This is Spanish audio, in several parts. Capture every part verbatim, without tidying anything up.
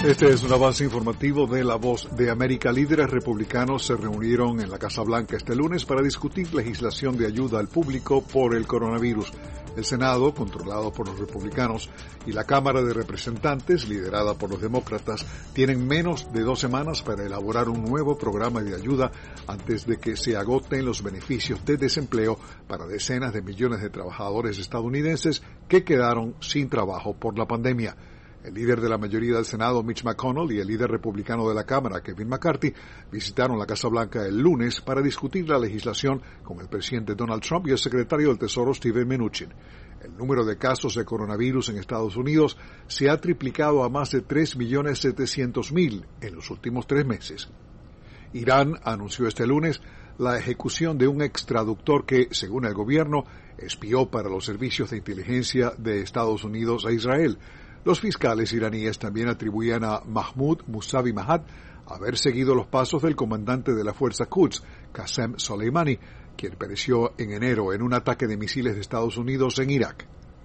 Este es un avance informativo de La Voz de América. Líderes republicanos se reunieron en la Casa Blanca este lunes para discutir legislación de ayuda al público por el coronavirus. El Senado, controlado por los republicanos, y la Cámara de Representantes, liderada por los demócratas, tienen menos de dos semanas para elaborar un nuevo programa de ayuda antes de que se agoten los beneficios de desempleo para decenas de millones de trabajadores estadounidenses que quedaron sin trabajo por la pandemia. El líder de la mayoría del Senado, Mitch McConnell, y el líder republicano de la Cámara, Kevin McCarthy, visitaron la Casa Blanca el lunes para discutir la legislación con el presidente Donald Trump y el secretario del Tesoro, Steven Mnuchin. El número de casos de coronavirus en Estados Unidos se ha triplicado a más de tres millones setecientos mil en los últimos tres meses. Irán anunció este lunes la ejecución de un extraductor que, según el gobierno, espió para los servicios de inteligencia de Estados Unidos a Israel. Los fiscales iraníes también atribuían a Mahmoud Musavi Mahad haber seguido los pasos del comandante de la fuerza Quds, Qasem Soleimani, quien pereció en enero en un ataque de misiles de Estados Unidos en Irak.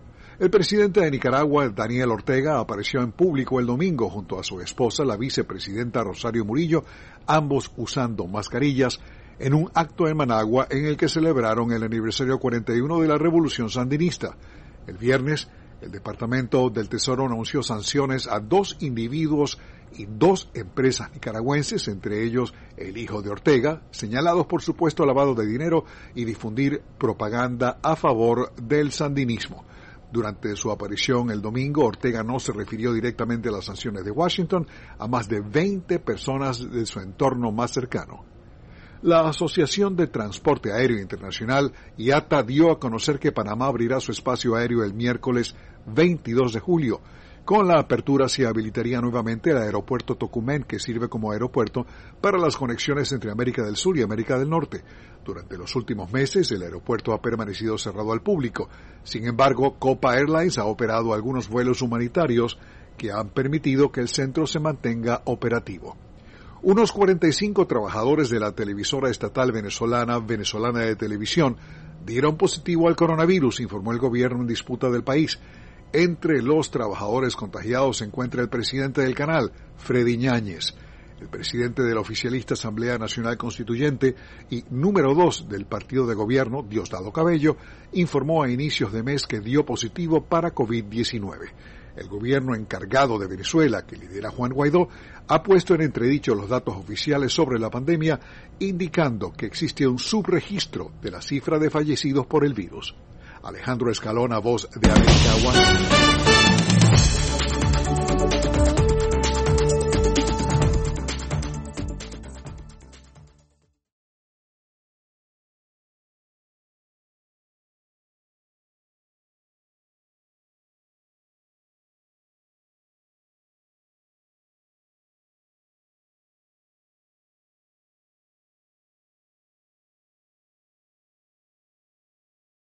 El presidente de Nicaragua, Daniel Ortega, apareció en público el domingo junto a su esposa, la vicepresidenta Rosario Murillo, ambos usando mascarillas, en un acto en Managua en el que celebraron el aniversario cuarenta y uno de la Revolución Sandinista. El viernes, el Departamento del Tesoro anunció sanciones a dos individuos y dos empresas nicaragüenses, entre ellos el hijo de Ortega, señalados por supuesto lavado de dinero y difundir propaganda a favor del sandinismo. Durante su aparición el domingo, Ortega no se refirió directamente a las sanciones de Washington a más de veinte personas de su entorno más cercano. La Asociación de Transporte Aéreo Internacional, I A T A, dio a conocer que Panamá abrirá su espacio aéreo el miércoles veintidós de julio. Con la apertura se habilitaría nuevamente el aeropuerto Tocumen, que sirve como aeropuerto para las conexiones entre América del Sur y América del Norte. Durante los últimos meses, el aeropuerto ha permanecido cerrado al público. Sin embargo, Copa Airlines ha operado algunos vuelos humanitarios que han permitido que el centro se mantenga operativo. Unos cuarenta y cinco trabajadores de la televisora estatal venezolana, Venezolana de Televisión, dieron positivo al coronavirus, informó el gobierno en disputa del país. Entre los trabajadores contagiados se encuentra el presidente del canal, Freddy Ñáñez, el presidente de la oficialista Asamblea Nacional Constituyente y número dos del partido de gobierno, Diosdado Cabello, informó a inicios de mes que dio positivo para COVID diecinueve. El gobierno encargado de Venezuela, que lidera Juan Guaidó, ha puesto en entredicho los datos oficiales sobre la pandemia, indicando que existe un subregistro de la cifra de fallecidos por el virus. Alejandro Escalona, Voz de América, Washington.